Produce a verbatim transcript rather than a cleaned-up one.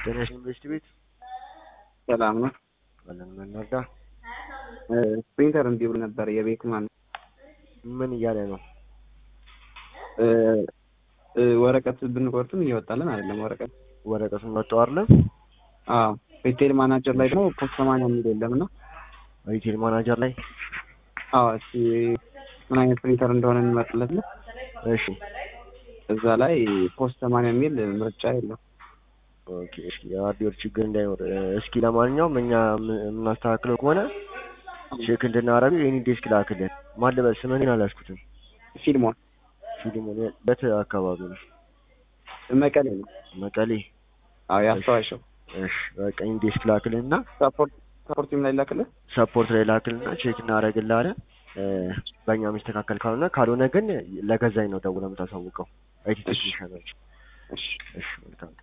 ጤናሽ ዩኒቨርሲቲ ቤት ሰላም ነው። አለን ምን ነዳ? ፕሪንተር እንዲሁ ነበር የቤት ማን ምን እያለ ነው? ወረቀት ብንቆርጥም እየወጣልን አይደለም። ወረቀት ወረቀቱን ወጣው አይደለም? አዎ ሪቴል ማናጀር ላይ ደግሞ ፖስት ሰማንያ የሚል የለምና ሪቴል ማናጀር ላይ አዎ እሺ ምን አይነት ፕሪንተር እንደሆነ እንመርጥለት ነው። እሺ እዛ ላይ ፖስት ሰማንያ የሚል ምርጫ የለም። ኦኬ እሺ የአዲዮር ችግር እንዳይኖር እስኪ ለማንኛውም እኛ የምናስተካክለው ከሆነ ቼክ እንድናረጋው የኔ ዴስክ ላክልን። ማን ለበስ ምን አላስኩትም። ፊልሞን ፊልሞን በት አካባቢ ነው መቀሌ ነው። መቀሌ አዎ ያስተዋሸው። እሺ በቃ የኔ ዴስክ ላክልንና ሰፖርት ሰፖርቲም ላይ ላክልን ሰፖርት ላይ ላክልና ቼክ እናረጋለን። በእኛ የሚስተካከል ካልሆነ ካልሆነ ግን ለገዛኝ ነው ደውለህ የምታሳውቀው። አይቲ ቴክኒሻኖች። እሺ እሺ መልካም